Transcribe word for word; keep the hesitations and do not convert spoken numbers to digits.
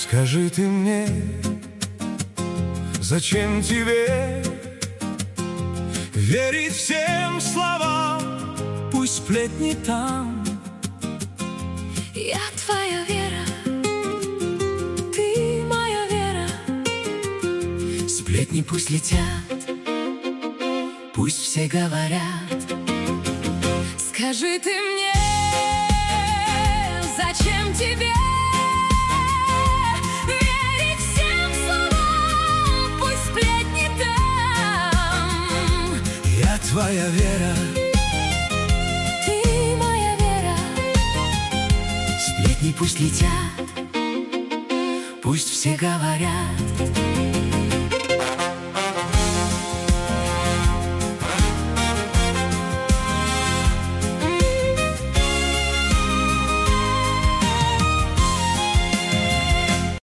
Скажи ты мне, зачем тебе верить всем словам? Пусть сплетни там. Я твоя вера, ты моя вера. Сплетни пусть летят, пусть все говорят. Скажи ты мне, зачем тебе верить всем словам? Пусть сплетни там. Я твоя вера, ты моя вера. Сплетни пусть летят, пусть все говорят.